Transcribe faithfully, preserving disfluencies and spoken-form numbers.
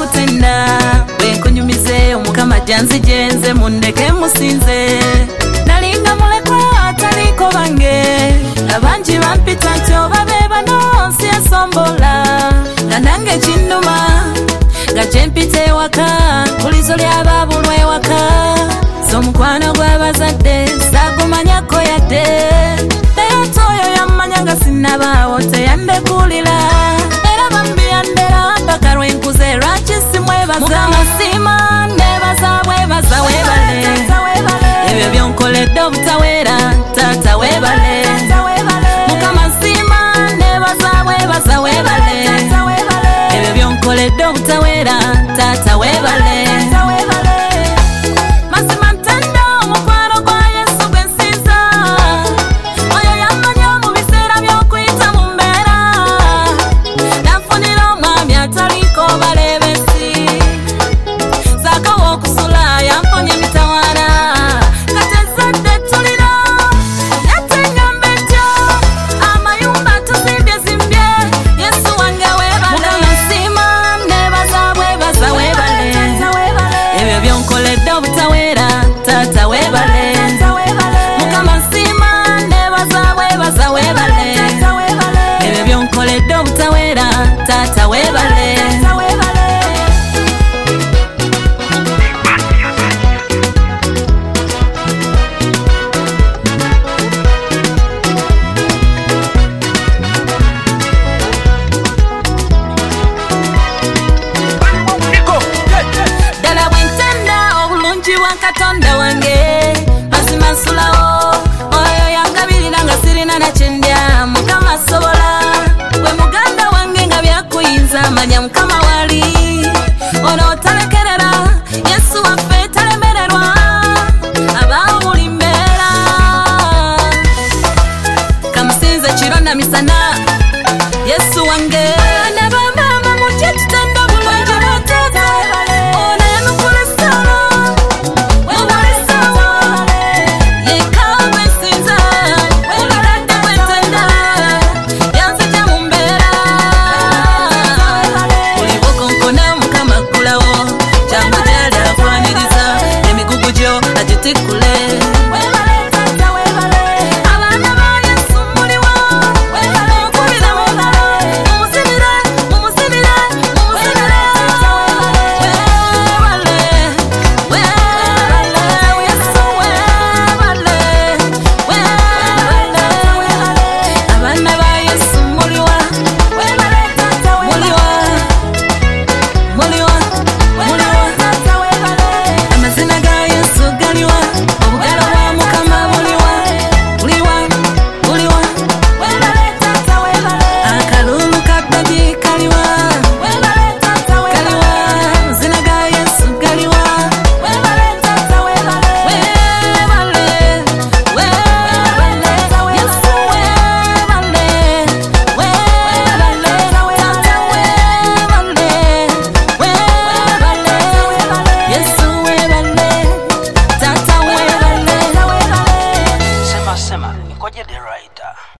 kutenda wenkunyumize omukama janzi jenze mundeke musinze nalinga mulekwa ataliko bange abanji bampita nti obabe bano nsi esombola nange kinduma nga gyempite waka kulizo lyababulwa waka somukwano gw'abazadde sagumanyako yadde naye toyo yammanya nga sinnabaawo teyandekulira era bambi yandera mpaka lwenkuze lwaki simwebaza mukama sima nebaza bwebaza webale ebyo byonkoledde obutaweera taata webale mukama sima nebaza bwebaza webale ebyo byonkoledde obutaweera taata webale mazima ntenda omukwano gwa Yesu gwe nsinza oyo yamanya mu biseera by'okuyita mu mbeera nanfunira omwami ataliko balebesi saakawo okusula yamponya emitawaana katezadde tulira yatenyamba etyo amayumba tuzimbye zimbye Yesu wange webale mukama sima nebaza bwebaza webale ebyo byonkoledde obutaweera taata webale mukama sima nebaza bwebaza webale ebyo byonkoledde obutaweera taata webale ddala bwentenda obulungi bwa katonda wange mazima nsulawo oyo yangabirira nga sirina nakyendya mukama sobola gwe muganda wange nga byakuyinza manya mukama wali ono otalekerera Yesu waffe talemererwa abawo buli mbeera kamusinze kiro na misana Yesu wange ne bamama mutye tutenda obulungi bw'oteeka ono yamukulesalo webalesalo yekka bwesinza webaladde bwentenda yanzija mu mbeera buli bokonkona mukama ggulawo kyangu gyali akwaniriza emigugu gyo agitikula